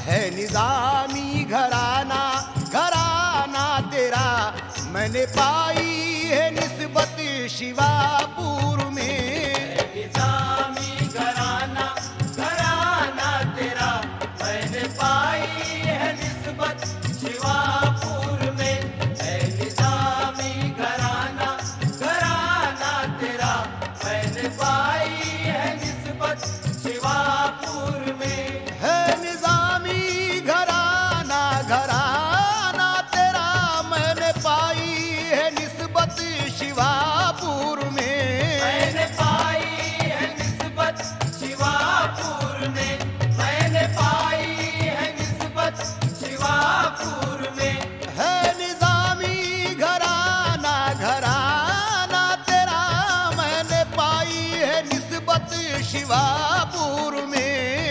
है निजामी घराना, घराना तेरा मैंने पाई है निस्बत शिवापुर में। निजामी घराना, घराना तेरा मैंने पाई है निस्बत शिवापुर में। है निजामी घराना, घराना तेरा मैंने पाई है निस्बत शिवापुर में। है निजामी घराना, घराना तेरा मैंने पाई है निस्बत शिवापुर में। मैंने पाई है निस्बत शिवापुर में। मैंने पाई है निस्बत शिवापुर में। है निजामी घराना, घराना तेरा मैंने पाई है निस्बत शिवापुर में।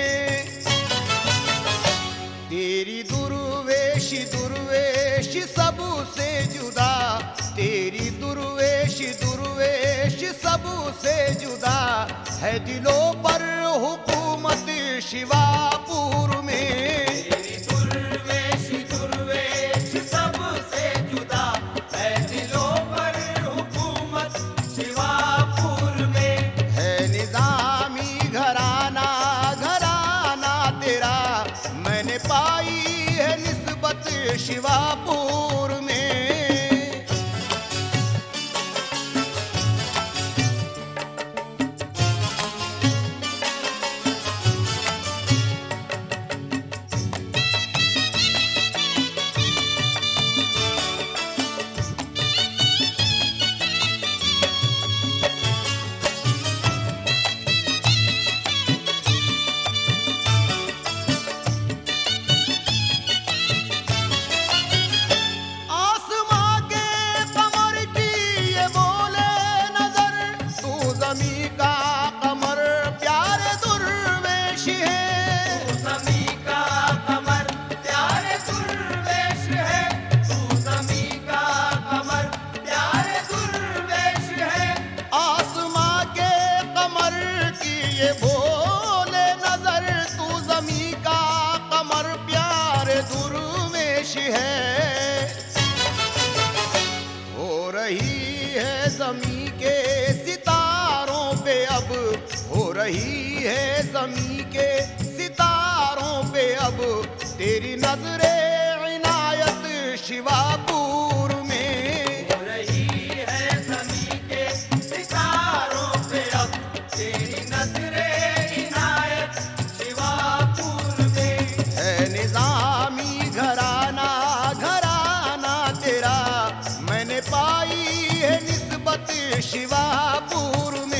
तेरी दुर्वेश दुर्वेश सबसे जुदा, तेरी दुर्वेश दुर्वेश सबसे जुदा है दिलों पर हुकूमत शिवापुर में। तेरी दुर्वेश दुर्वेश सबसे जुदा है दिलों पर हुकूमत शिवापुर में। है निजामी घराना, घराना तेरा मैंने पाई है निस्बत शिवापुर में। आसमां के कमर की ये बोले नजर, तू ज़मीं का कमर प्यारे दुर्वेश है। तू ज़मीं का कमर प्यारे दुर्वेश है। तू ज़मीं का कमर प्यारे दुर्वेश है। आसमां के कमर की ये बोले नजर, तू ज़मीं का कमर प्यारे दुर्वेश है। हो रही है ज़मीं के सितारों पे अब, हो रही है ज़मीं के सितारों पे अब तेरी नजरे इनायत शिवापुर में। हो रही है ज़मीं के सितारों पे अब तेरी नजरे इनायत शिवापुर में। है निजामी घराना, घराना तेरा मैंने पाई है निस्बत शिवापुर में।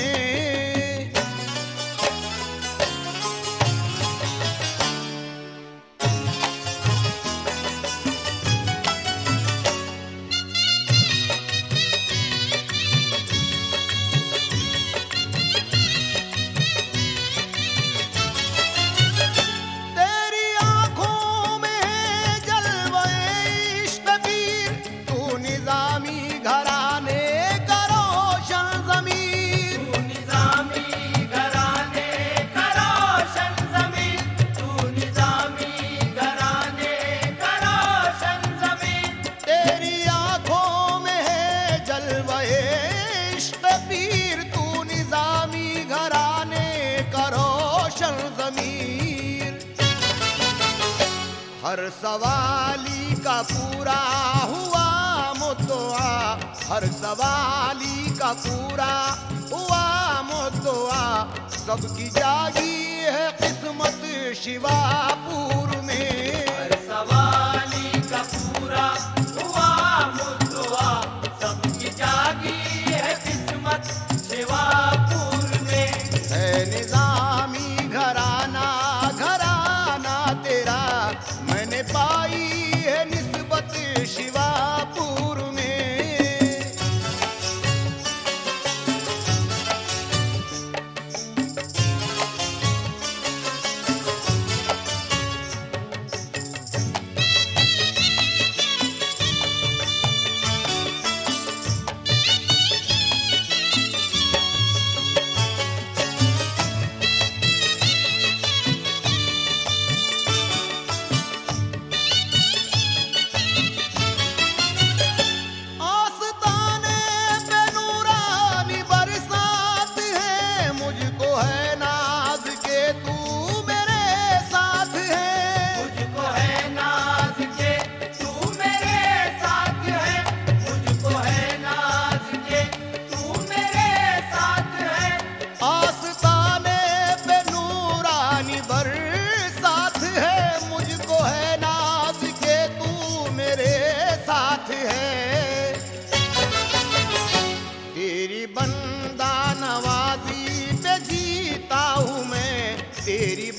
तेरी आंखों में है जलवे इश्क पीर, तू निजामी घराने का रोशन ज़मीर। तू निजामी घराने का रोशन ज़मीन। तू निजामी घराने का रोशन ज़मीन। तेरी आंखों में है जलवे इश्क पीर, तू निजामी घराने का रोशन ज़मीर। हर सवाली का पूरा हुआ मुद्दआ, हर सवाली का पूरा हुआ मुद्दआ, सबकी जागी है किस्मत शिवापुर में। हर सवाली का पूरा हुआ मुद्दआ, सबकी जागी है किस्मत शिवापुर में। है निजामी घराना, घराना तेरा मैंने पाई है निस्बत शिवापुर में।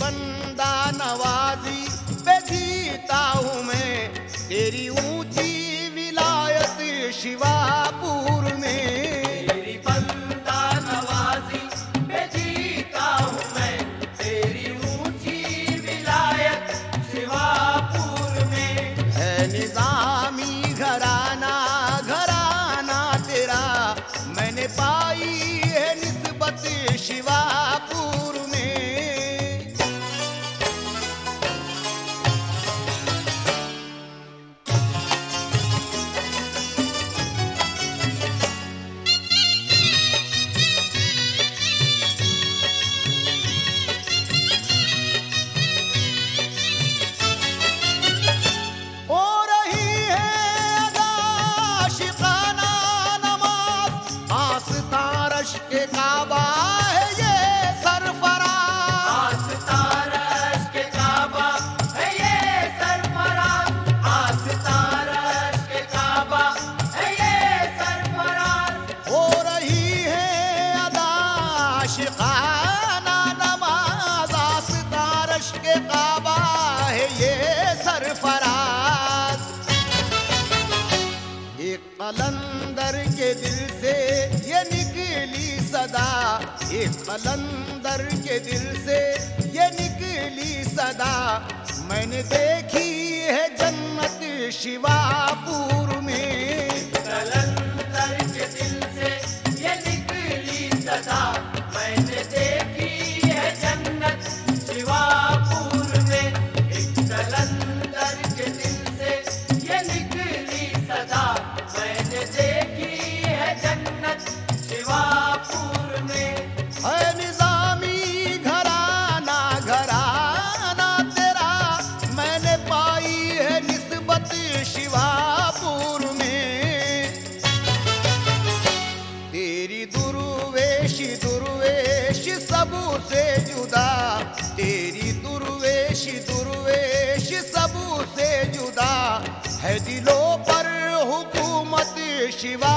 बंदा नवाजी पे जीता हूँ मैं, तेरी ऊंची विलायत शिवापुर में। तेरी बंदा नवाजी पे जीता हूँ मैं, तेरी ऊंची विलायत शिवापुर में। है निजामी घराना घराना तेरा, मैंने पाई है निस्बत शिवापुर में। हो रही है अदा शिकाना नमाज, आस्था रश के काबा है ये सरफराज। आस्था रश के काबा है ये सरफराज, आस्था रश के काबा है ये सरफराज। हो रही है अदा शिकाना नमाज, आस्था रश के काबा है ये सरफराज। एक कलंदर के दिल से ये निकली सदा, एक कलंदर के दिल से ये निकली सदा, मैंने देखी है जन्नत शिवापुर में। कलंदर के दिल से ये निकली सदा, मैंने देखी है जन्नत शिवापुर में। एक कलंदर के दिल से ये निकली सदा, मैंने देखी है जन्नत शिवापुर में। है निजामी घराना घराना तेरा, मैंने पाई है निस्बत शिवापुर में। तेरी दुर्वेशी दुर्वेशी सबसे जुदा, तेरी दुर्वेशी दुर्वेशी सबसे जुदा, है दिलों पर हुकूमत शिवा